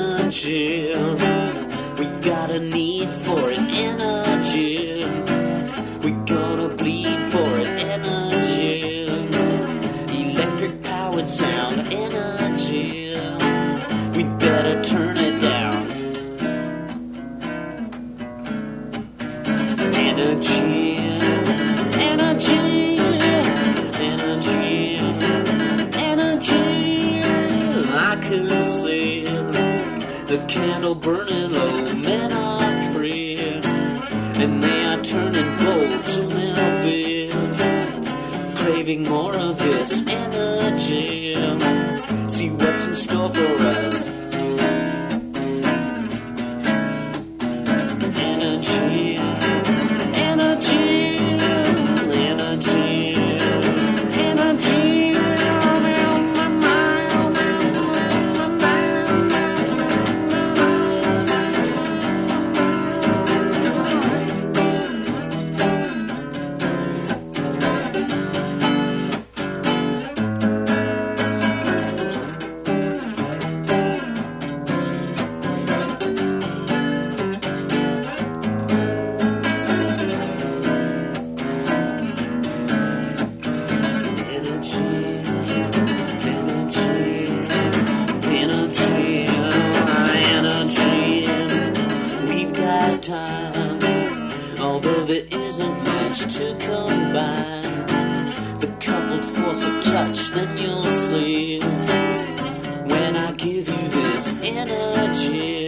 energy. We got a need for it, energy. We gonna bleed for it, energy. Electric powered sound, energy. We better turn it down. Energy, energy, energy, energy. I can see the candle burning low. Men are free, and they are turning bold. Soon they'll be craving more of this energy. See what's in store for us. Energy, energy, energy, energy. Time, although there isn't much to combine the coupled force of touch, then you'll see when I give you this energy.